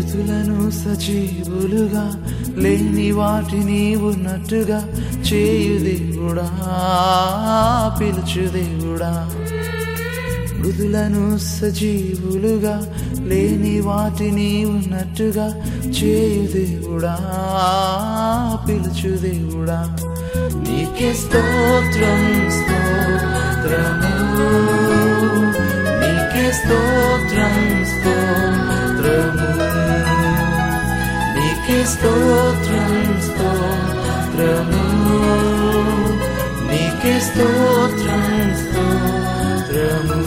మృతులను సజీవులుగా లేని వాటిని ఉన్నట్టుగా చేయు దేవుడా, పిలుచు దేవుడా. మృతులను సజీవులుగా లేని వాటిని ఉన్నట్టుగా చేయు దేవుడా, పిలుచు దేవుడా. నీకే స్తోత్రం స్తోత్రము, నీకే స్తోత్రం స్తోత్రము, నీకే స్తోత్రం స్తోత్రము, నీకే స్తోత్రం స్తోత్రము.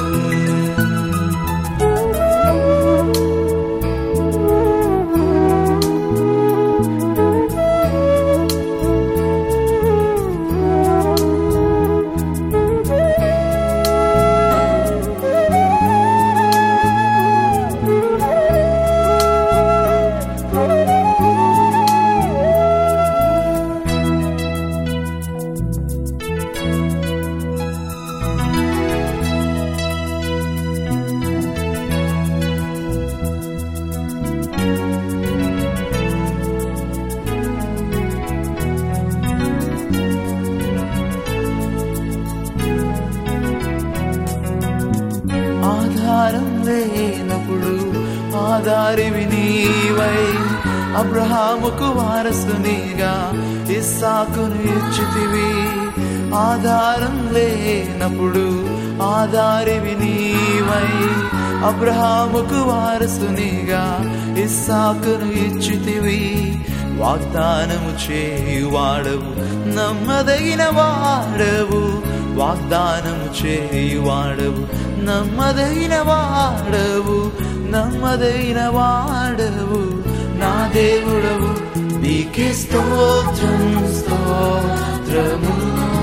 ఆధారం లేనప్పుడు ఆధారివి నీవై, అబ్రహాముకు వారసునిగా ఇస్సాకును ఇచ్చితివి. ఆధారం లేనప్పుడు ఆధారివి నీవై, అబ్రహాముకు వారసునిగా ఇస్సాకును ఇచ్చితివి. వాగ్దానము చేయువాడవు, నమ్మదగిన వాడవు, వాగ్దానము చేయువాడవు, నమ్మదగిన వాడవు, నమ్మదగిన వాడవు, నా దేవుడవు. నీకే స్తోత్రం స్తోత్రము,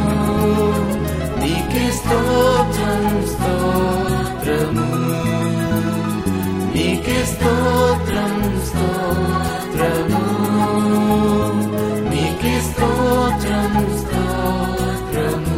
నీకే స్తోత్రం స్తోత్రము, నీకే స్తోత్రం స్తోత్రము, నీకే స్తోత్రం స్తోత్రము.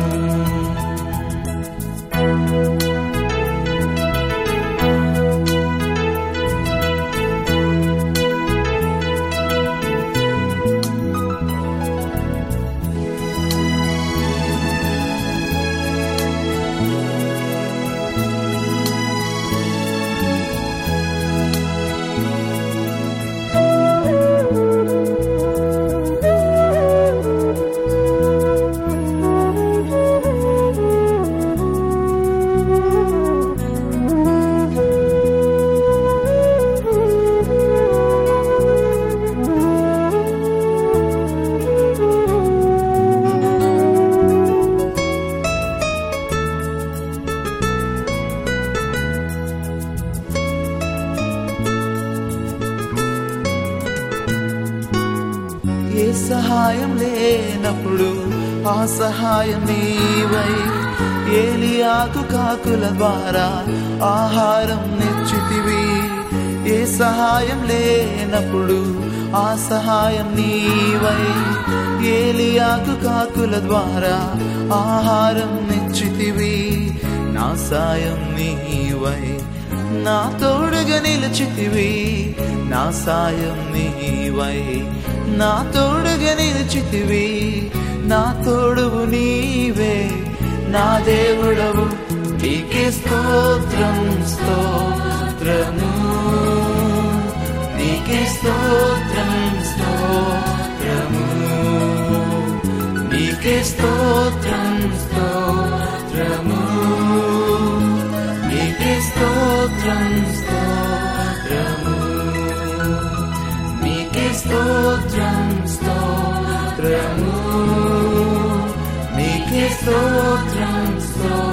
ఏ సహాయం లేనప్పుడు ఆ సహాయం నీవై, ఏలియాకు కాకుల ద్వారా ఆహారం నిచ్చితివి. ఏ సహాయం లేనప్పుడు ఆ సహాయం నీవై, ఏలియాకు కాకుల ద్వారా ఆహారం నిచ్చితివి. నా సాయం నీవై, నా తోడుగా నిలిచితివి. నా సాయం నీవై, నా తోడుగా నిలిచితివి. నా తోడువు నీవే, నా దేవుడవు. నీకే స్తోత్రం స్తోత్రము, నీకే స్తోత్రం స్తోత్రము, నీకే స్తోత్రం స్తోత్రము, నీకే స్తోత్రం స్తోత్రము, నీకే స్తోత్రం స్తోత్రము, నీకే స్తోత్రం స్తోత్రము.